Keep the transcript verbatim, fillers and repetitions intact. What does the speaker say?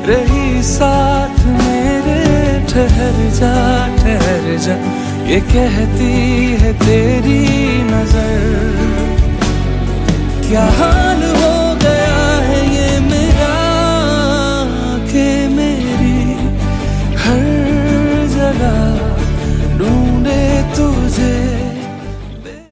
रही साथ मेरे, ठहर जा ठहर जा ये कहती है तेरी नजर। क्या